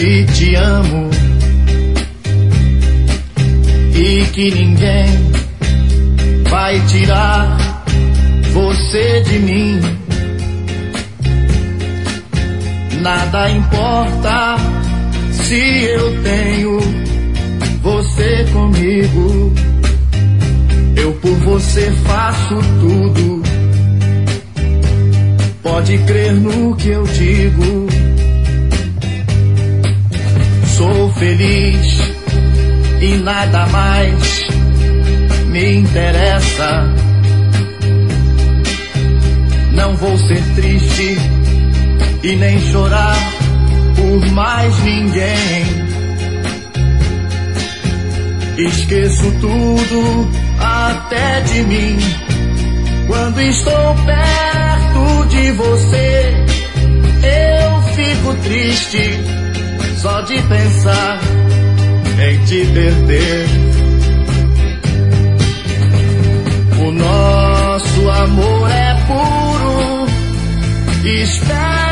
que te amo e que ninguém vai tirar você de mim. Nada importa se eu tenho você comigo. Eu por você faço tudo. Pode crer no que eu digo. Sou feliz e nada mais me interessa. Não vou ser triste e nem chorar por mais ninguém. Esqueço tudo até de mim quando estou perto de você. Eu fico triste só de pensar em te perder. O nosso amor é puro, espero